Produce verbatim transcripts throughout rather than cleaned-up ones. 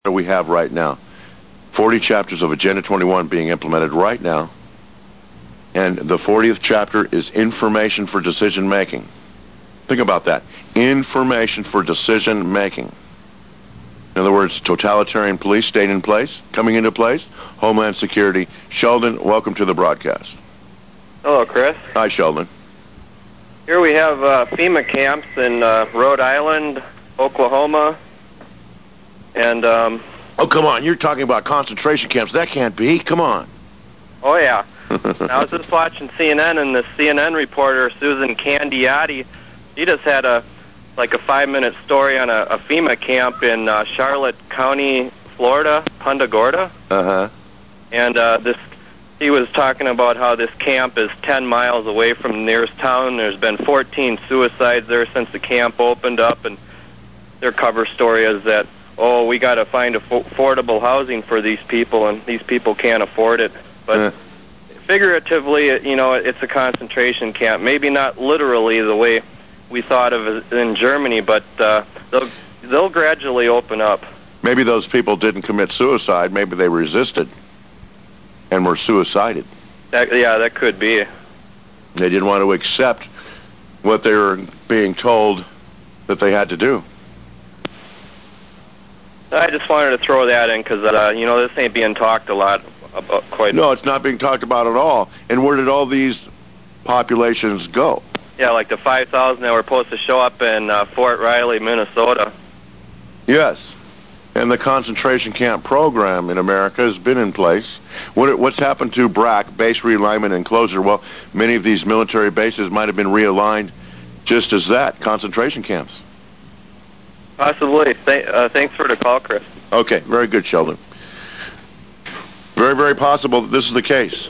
we have right now. forty chapters of Agenda twenty-one being implemented right now. And the fortieth chapter is information for decision making. Think about that. Information for decision making. In other words, totalitarian police state in place, coming into place, Homeland Security. Sheldon, welcome to the broadcast. Hello, Chris. Hi, Sheldon. Here we have uh, FEMA camps in uh, Rhode Island, Oklahoma, and... Um, oh, come on. You're talking about concentration camps. That can't be. Come on. Oh, yeah. I was just watching C N N, and the C N N reporter, Susan Candiotti, she just had a like a five-minute story on a, a FEMA camp in uh, Charlotte County, Florida, Punta Gorda. Uh-huh. And uh, this, he was talking about how this camp is ten miles away from the nearest town. There's been fourteen suicides there since the camp opened up, and their cover story is that, oh, we got to find affo- affordable housing for these people, and these people can't afford it. But uh. figuratively, you know, it's a concentration camp. Maybe not literally the way we thought of it in Germany, but uh, they'll, they'll gradually open up. Maybe those people didn't commit suicide. Maybe they resisted and were suicided. That, yeah, that could be. They didn't want to accept what they were being told that they had to do. I just wanted to throw that in because, uh, you know, this ain't being talked a lot about quite. No, it's not being talked about at all. And where did all these populations go? Yeah, like the five thousand that were supposed to show up in uh, Fort Riley, Minnesota. Yes. And the concentration camp program in America has been in place. What, what's happened to B R A C, base realignment and closure? Well, many of these military bases might have been realigned just as that, concentration camps. Possibly. Th- uh, thanks for the call, Chris. Okay, very good, Sheldon. Very, very possible that this is the case.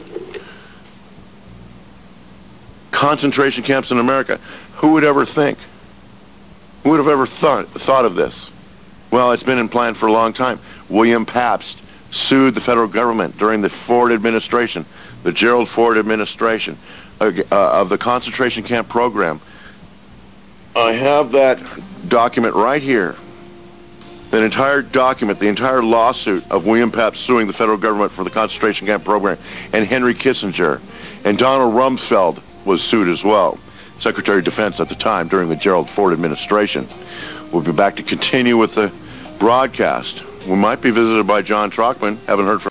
Concentration camps in America. Who would ever think? Who would have ever thought, thought of this? Well, it's been in plan for a long time. William Pabst sued the federal government during the Ford administration, the Gerald Ford administration, uh, uh, of the concentration camp program. I have that document right here. That entire document, the entire lawsuit of William Pabst suing the federal government for the concentration camp program, and Henry Kissinger, and Donald Rumsfeld was sued as well, Secretary of Defense at the time during the Gerald Ford administration. We'll be back to continue with the broadcast. We might be visited by John Trockman. Haven't heard from